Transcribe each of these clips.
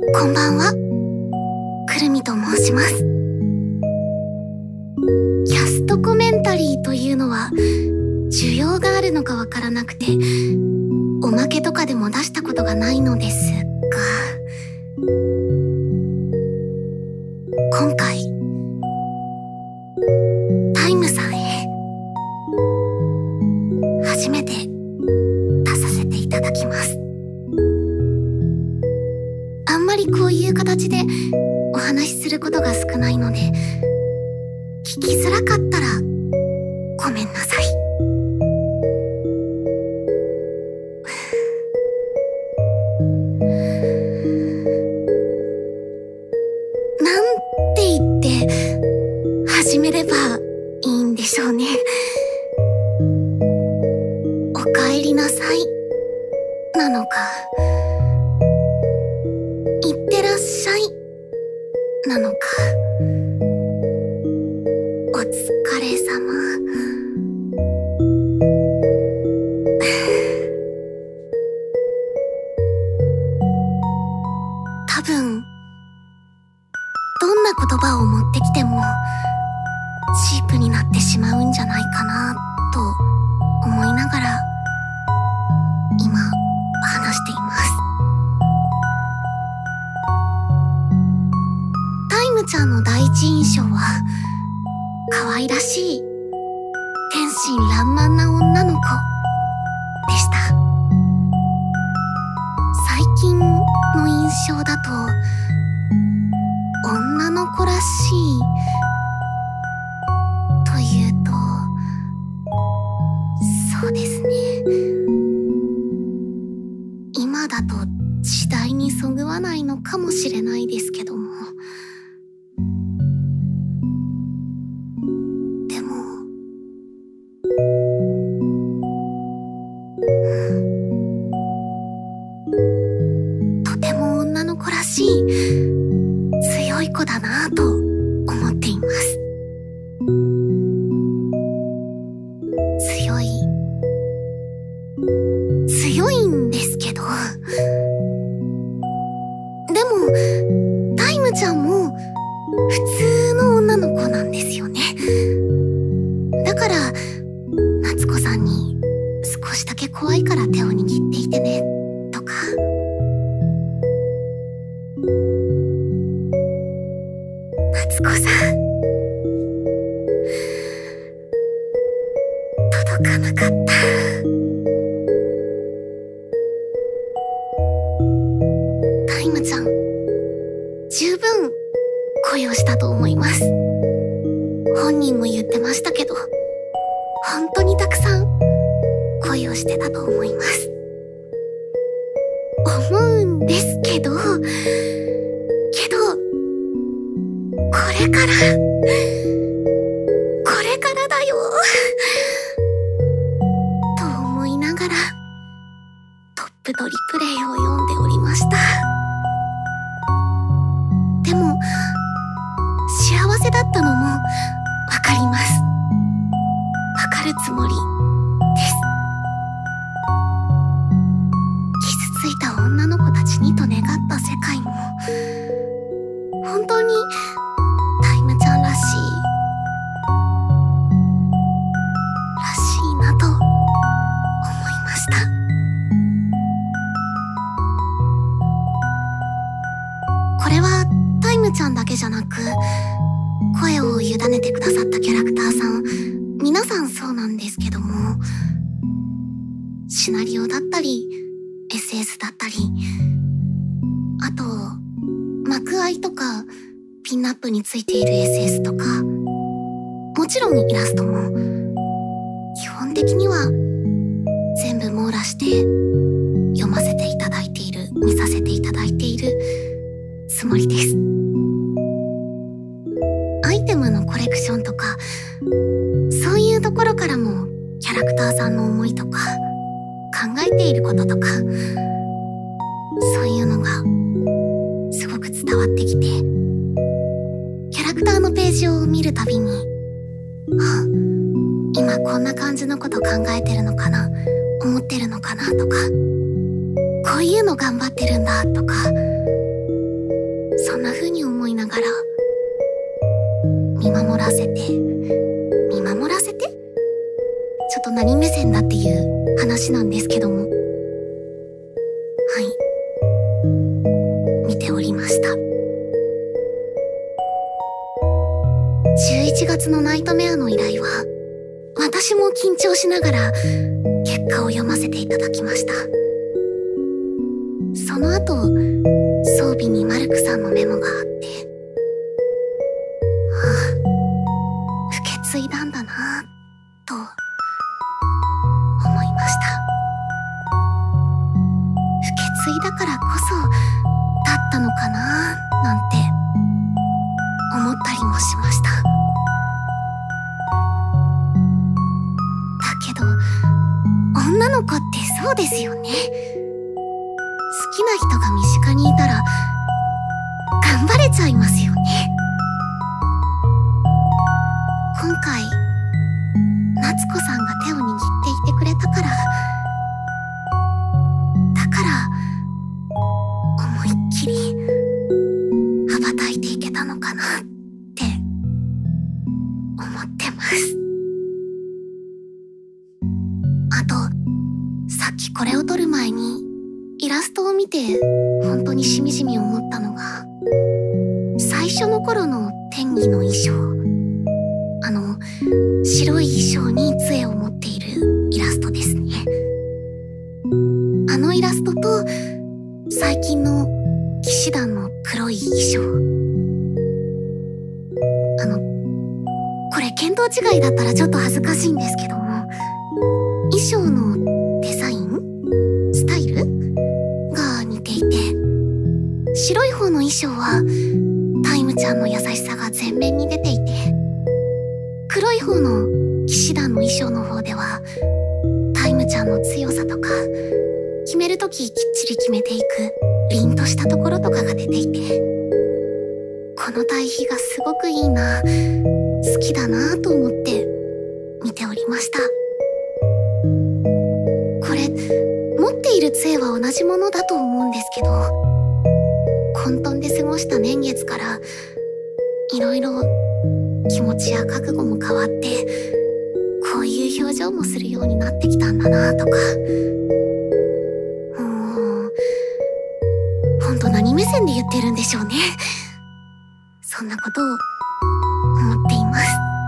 こんばんは、くるみと申します。キャストコメンタリーというのは需要があるのかわからなくて、おまけとかでも出したことがないのですが、今回タイムさんへ初めて出させていただきます。あんまりこういう形でお話しすることが少ないので、聞きづらかったらごめんなさい。なんて言って始めればいいんでしょうね。おかえりなさいなのか、いってらっしゃいなのか、お疲れ様。多分どんな言葉を持ってきてもチープになってしまうんじゃないかなと思いながら今話しています。タイムちゃんの第一印象は可愛らしい天真爛漫な女の子でした。最近の印象だと女の子らしいというと、そうですね、今だと時代にそぐわないのかもしれないですけども、でもとても女の子らしい強い子だなぁと思っています。強いんですけど、でもタイムちゃんも普通の女の子なんですよね。だから夏子さんに少しだけ怖いから手を握っていてねとか、夏子さん届かなかった。タイムちゃん十分恋をしたと思います。本人も言ってましたけど、本当にたくさん恋をしてたと思います。思うんですけど、これからだよと思いながらトップとリプレイを読んでおりました。でも幸せだったのもわかります。わかるつもりです。傷ついた女の子たちにと願った世界も本当にタイムちゃんらしいなと思いました。これはタイムちゃんだけじゃなく、声を委ねてくださったキャラクターさん皆さんそうなんですけども、シナリオだったり SS だったり、あと幕愛とかピンナップについている SS とか、もちろんイラストも基本的には全部網羅して読ませていただいている、見させていただいているつもりです。アイテムのコレクションとか、そういうところからもキャラクターさんの思いとか考えていることとか、そういうのがすごく伝わってきて、キャラクターのページを見るたびに、今こんな感じのこと考えてるのかな、思ってるのかなとか、こういうの頑張ってるんだとか、 そんな風に思いながら見守らせてちょっと何目線だっていう話なんですけども、見ておりました。11月のナイトメアの依頼は私も緊張しながら結果を読ませていただきました。その後装備にマルクさんのメモがあって、受け継いだんだなと思いました。受け継いだからこそだったのかななんて思ったりもしました。だけど女の子ってそうですよね。好きな人が身近にいたら頑張れちゃいますよね。今回夏子さんが手を握っていてくれたから思いっきり羽ばたいていけたのかなって思ってます。あとさっきこれを撮る前にイラストを見て本当にしみじみ思ったのが、最初の頃の天儀の衣装、白い衣装に杖を持っているイラストですね。あのイラストと最近の騎士団の黒い衣装、これ見当違いだったらちょっと恥ずかしいんですけども、衣装のデザインスタイルが似ていて、白い方の衣装はタイムちゃんの優しさが前面に出ていて、黒い方の騎士団の衣装の方ではタイムちゃんの強さとか決めるとききっちり決めていく凛としたところとかが出ていて、この対比がすごくいいな、好きだなと思って見ておりました。これ持っている杖は同じものだと思うんですけど、混沌で過ごした年月からいろいろ気持ちや覚悟も変わって、こういう表情もするようになってきたんだなとか、ほんと何目線で言ってるんでしょうね。そんなことを思っています。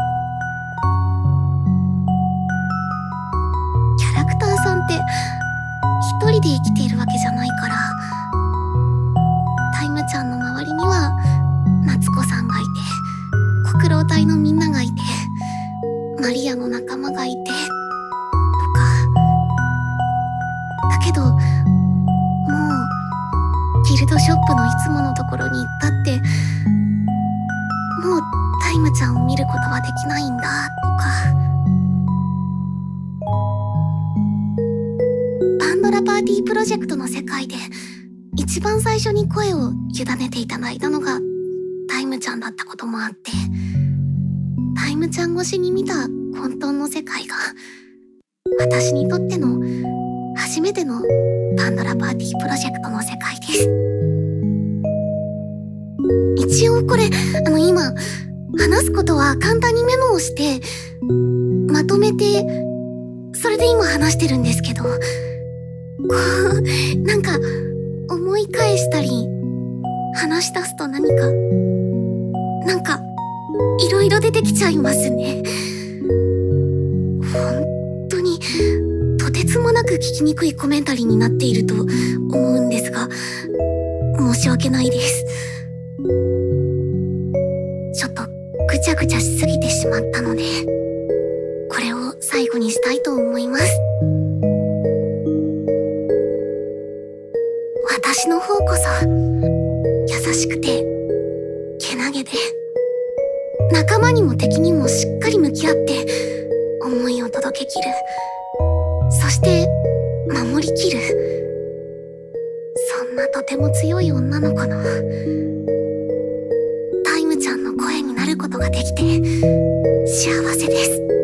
キャラクターさんって一人で生きているわけじゃないから、タイムちゃんの周りには夏子さんがいて、黒狼隊のみんながいて、マリアの仲間がいてとか、だけどもうギルドショップのいつものところに行ったって、もうタイムちゃんを見ることはできないんだとか、パンドラパーティープロジェクトの世界で一番最初に声を委ねていただいたのがタイムちゃんだったこともあって、タイムちゃん越しに見た混沌の世界が私にとっての初めてのパンドラパーティープロジェクトの世界です。一応これ今話すことは簡単にメモをしてまとめて、それで今話してるんですけど、なんか思い返したり話し出すとなんかいろいろ出てきちゃいますね。本当にとてつもなく聞きにくいコメンタリーになっていると思うんですが、申し訳ないです。ちょっとぐちゃぐちゃしすぎてしまったので、これを最後にしたいと思います。私の方こそ優しくてけなげで、仲間にも敵にもしっかり向き合って思いを届けきる、そして守りきる、そんなとても強い女の子のタイムちゃんの声になることができて幸せです。